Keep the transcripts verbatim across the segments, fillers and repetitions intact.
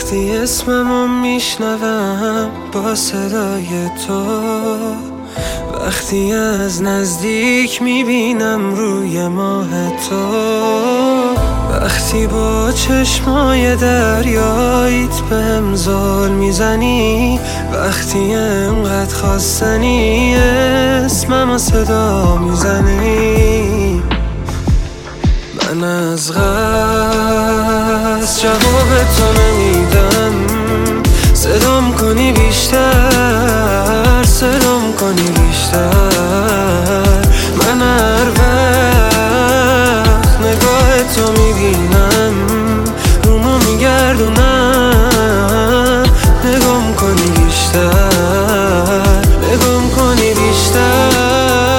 وقتی اسممو میشنوم با صدای تو، وقتی از نزدیک میبینم روی ماه تو، وقتی با چشمای دریاییت بهم زل میزنی، وقتی انقدر خواستنی اسممو صدا میزنی، من از قصد جواب تو نمیدم. صدام کنی بیشتر، صدام کنی بیشتر، من هر وقت نگاه تو میبینم رومو میگردونم، نگام کنی بیشتر، نگام کنی بیشتر.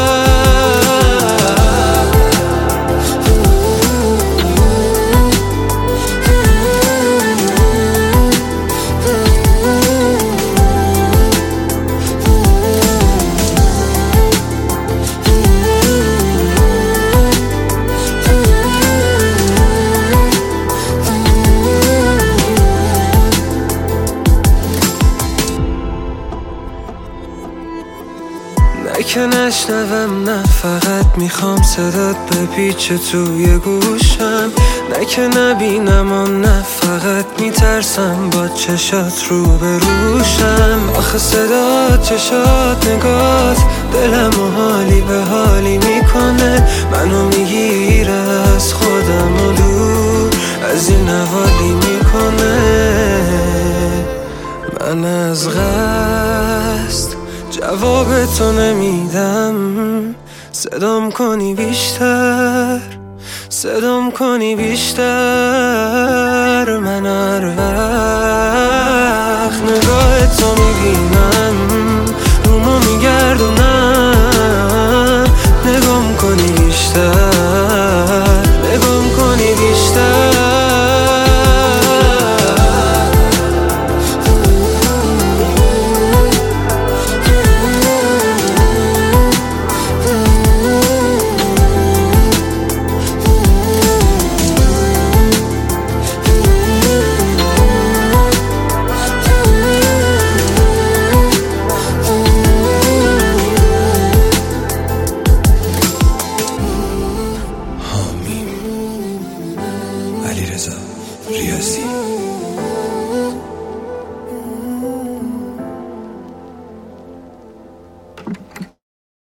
نه که نشنوم، نه فقط میخوام صدات بپیچه توی گوشم، نه که نبینم و نه فقط میترسم با چشات رو بروشم. آخه صدات، چشات، نگات دلم و حالی به حالی میکنه، منو میگیره از خودم و دور از این نوالی میکنه. من از قصد جواب تو نمیدم، صدام کنی بیشتر، صدام کنی بیشتر، من هر وقت نگاه تو میبینم